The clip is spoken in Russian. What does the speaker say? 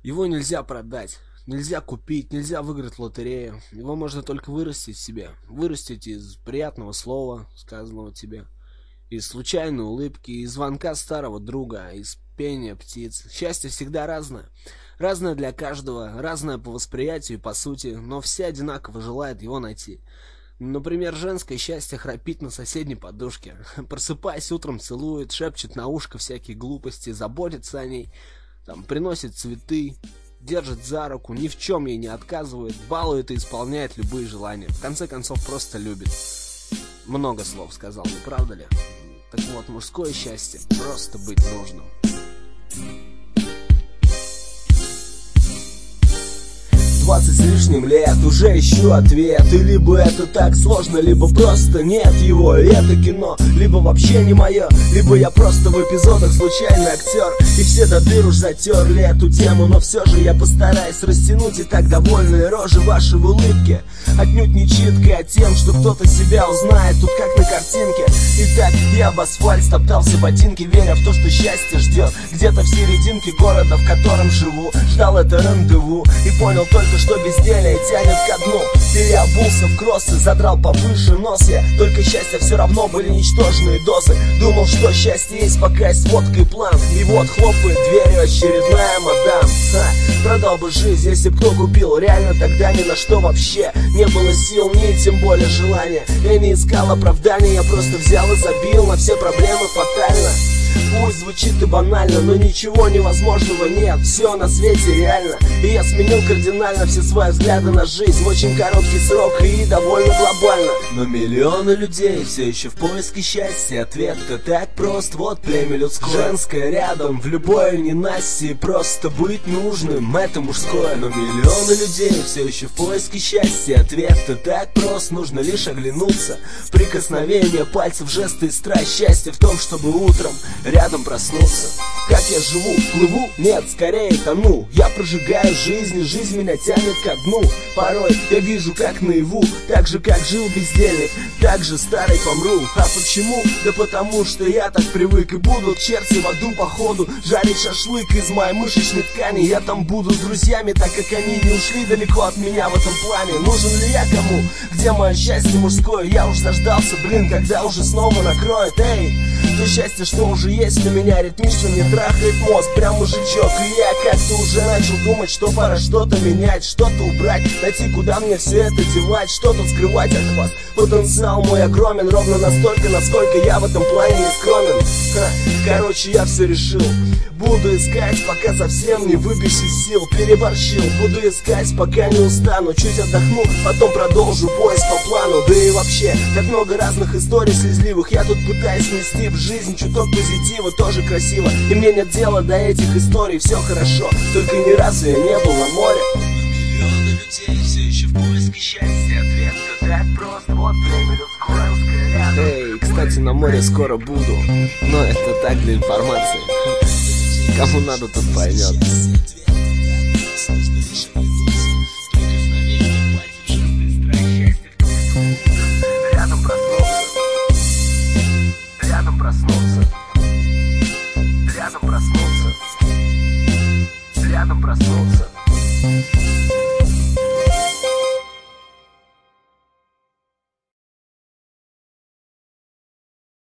Его нельзя продать, нельзя купить, нельзя выиграть в лотерею. Его можно только вырастить в себе. Вырастить из приятного слова, сказанного тебе, из случайной улыбки, из звонка старого друга, из пения птиц. Счастье всегда разное. Разное для каждого, разное по восприятию и по сути, но все одинаково желают его найти. Например, женское счастье храпит на соседней подушке. Просыпаясь утром, целует, шепчет на ушко всякие глупости, заботится о ней, приносит цветы, держит за руку, ни в чем ей не отказывает, балует и исполняет любые желания. В конце концов, просто любит. Много слов сказал, не правда ли? Так вот, мужское счастье — просто быть нужным. 20 с лишним лет, уже ищу ответ. И либо это так сложно, либо просто нет его. И это кино, либо вообще не мое, либо я просто в эпизодах случайный актер. И все до дыр уж затерли эту тему, но все же я постараюсь растянуть и так довольные рожи ваши в улыбке. Отнюдь не читкой, а тем, что кто-то себя узнает тут как на картинке. Итак, я об асфальт стоптался ботинки, веря в то, что счастье ждет где-то в серединке города, в котором живу. Ждал это рандеву и понял только, что безделие тянет ко дну. Переобулся в кроссы, задрал повыше нос я. Только счастья все равно были ничтожные дозы. Думал, что счастье есть, пока есть водка и план. И вот хлопает дверью очередная мадам. Продал бы жизнь, если б кто купил. Реально тогда ни на что вообще не было сил, ни тем более желания. Я не искал оправдания, я просто взял и забил на все проблемы фатально. Пусть звучит и банально, но ничего невозможного нет. Все на свете реально. И я сменил кардинально все свои взгляды на жизнь в очень короткий срок и довольно глобально. Но миллионы людей все еще в поиске счастья. Ответ-то так прост, вот племя людское. Женское рядом, в любой ненастье. Просто быть нужным, это мужское. Но миллионы людей все еще в поиске счастья. Ответ-то так прост, нужно лишь оглянуться. Прикосновение пальцев, жесты и страсть. Счастье в том, чтобы утром рядом проснуться. Как я живу? Плыву? Нет, скорее тону. Я прожигаю жизнь, и жизнь меня тянет ко дну. Порой я вижу, как наяву, так же, как жил бездельник, так же старый помру. А почему? Да потому что я так привык. И будут черти в аду походу жарить шашлык из моей мышечной ткани. Я там буду с друзьями, так как они не ушли далеко от меня в этом плане. Нужен ли я кому? Где мое счастье мужское? Я уж заждался, когда уже снова накроет. Эй, то счастье, что уже есть у меня, ритмично мне трахает мозг, прям мужичок. И я как-то уже начал думать, что пора что-то менять, что-то убрать, найти, куда мне все это девать, что тут скрывать от вас. Потенциал мой огромен, ровно настолько, насколько я в этом плане не скромен. Короче, я все решил. Буду искать, пока совсем не выбьюсь из сил. Переборщил, буду искать, пока не устану. Чуть отдохну, потом продолжу поиск по плану. Да и вообще, так много разных историй слезливых. Я тут пытаюсь нести в жизнь чуток позитива, тоже красиво. И мне нет дела до этих историй, все хорошо, только ни разу я не был на море. Но миллионы людей все еще в поиске счастья. Ответ-то так прост, вот время людское рядом. Эй, кстати, на море скоро буду, но это так, для информации. Кому надо, тот поймет. Рядом проснуться.